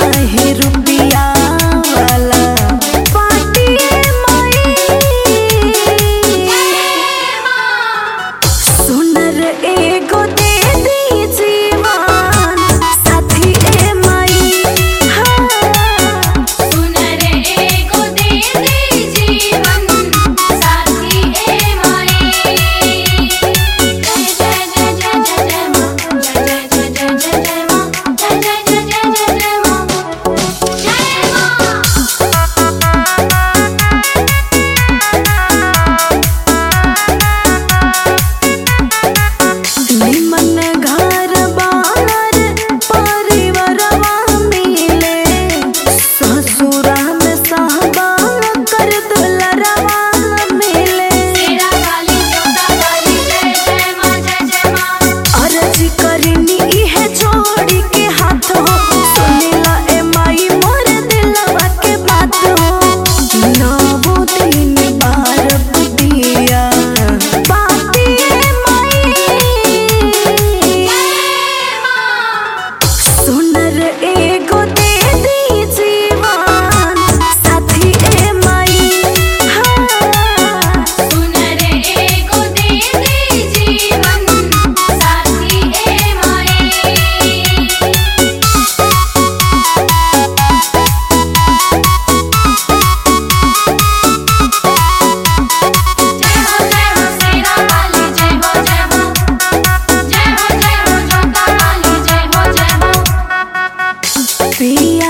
चाहे रुपया वाला पार्टी माई सुनर एगो दे दी जीवन साथी ए माई सुनर एगो दे दे जीवन साथी ए माई। जय जय जय जय जय जय माँ, जय जय जय जय जय जय माँ, जय जय जय जय जय जय माँ, जय माँ। निमन घर बार परिवारवा मिले ससुरा में सहबा कर दुलरवा मिले तेरा वाली जोता वाली जय जय माँ, जय जय माँ। अर्ज करनी इहे जोड़ी के हाथ हो सुनिला ए माई मोर दिलवा के बात हो नवो दिन बार दिया बाती ए माई सुनर एगो दे दी जीवन साथी ए माई सुनर एगो दे दे जीवन साथी ए माई। जय हो शेरा वाली जय हो जय हो, जय हो जोता वाली जय हो जय हो। पिया